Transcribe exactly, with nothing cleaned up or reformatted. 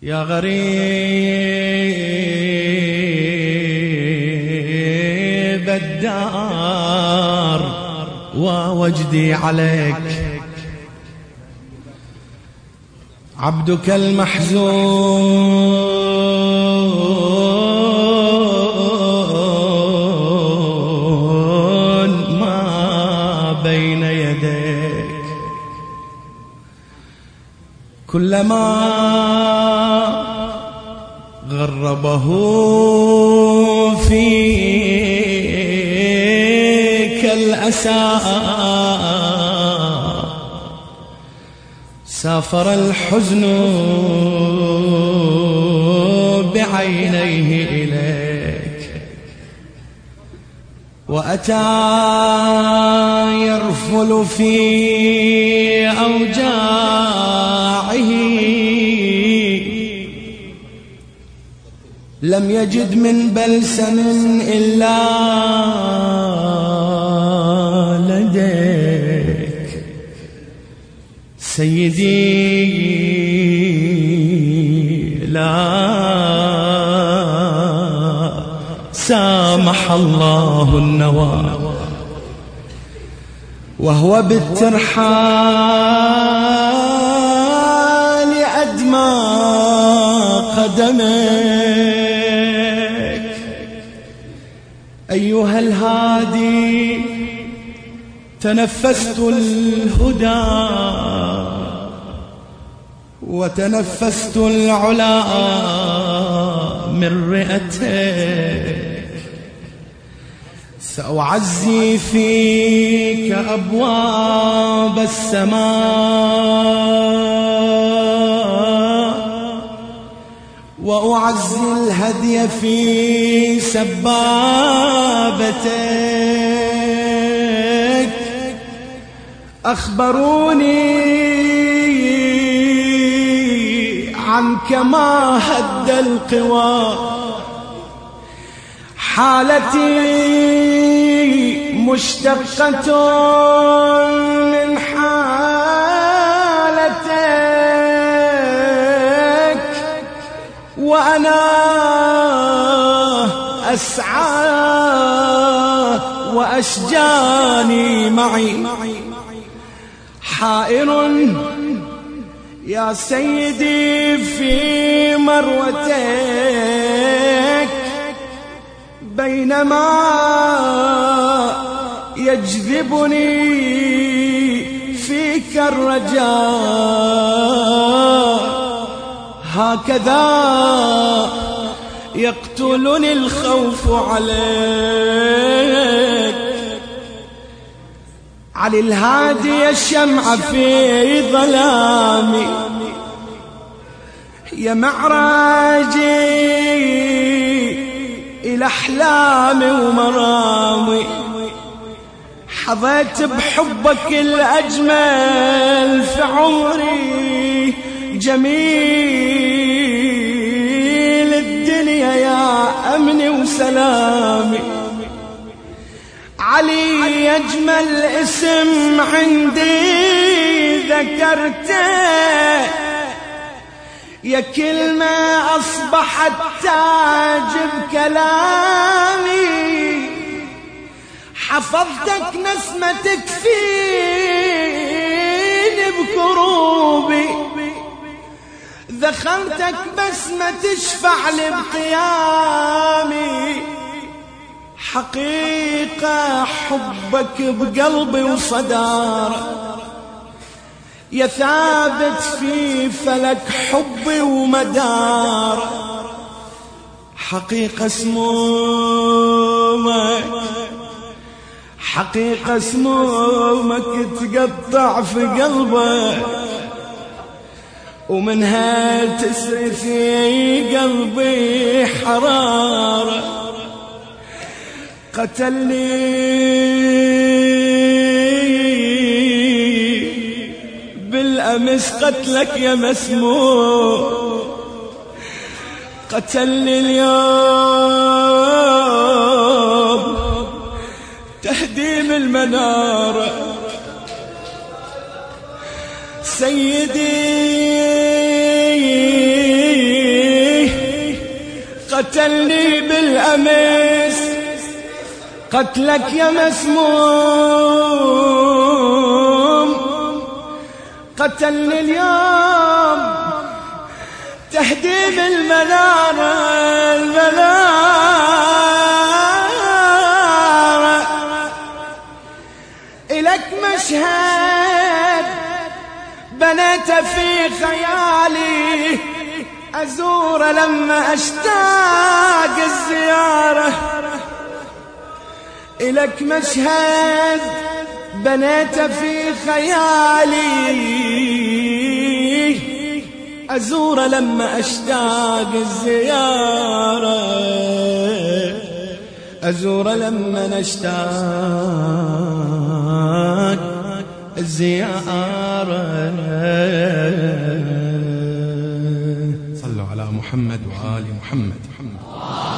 يا غريب الدار ووجدي عليك، عبدك المحزون ما بين يديك، كلما غربه فيك الأسى سافر الحزن بعينيه إليك، وأتى يرفل في أوجاعه، لم يجد من بلسم إلا لديك. سيدي لا سامح الله النوى، وهو بالترحال أدمى قدمك. أيها الهادي تنفست الهدى وتنفست العلا من رئتك، سأعزي فيك أبواب السماء، وأعزي الهدي في سبابتك. أخبروني عنك ما هد القوى، حالتي مشتقة من حالتك، وأنا أسعى وأشجاني معي، حائر يا سيدي في مروتك، بينما يجذبني فيك الرجاء، هكذا يقتلني الخوف عليك. علي الهادي الشمع في ظلامي، يا معراجي إلى أحلامي ومرامي، حظيت بحبك الأجمل في عمري، جميل الدنيا يا أمني وسلامي. علي أجمل اسم عندي ذكرته، يا كلمة أصبحت تاج بكلامي، حفظتك نسمتك فيني بكروبي، ذخرتك بسمة تشفع لي بقيامي. حقيقة حبك بقلبي وصدارة، يا ثابت في فلك حبي ومدار. حقيقة سمومك، حقيقة سمومك تقطع في قلبك، ومنها تسري في قلبي حرارة. قتلني بالأمس قتلك يا مسموم، قتلني اليوم تهديم المنارة. سيدي قتلني بالأمس قتلك يا مسموم، قتلني اليوم تهديم المنارة المنارة. إلك مشهد بنيت في خيالي أزور لما أشتاق الزيارة. إلك مشهد بنيت في خيالي أزور لما أشتاق الزيارة، أزور لما نشتاق الزيارة. صلوا على محمد وآل محمد.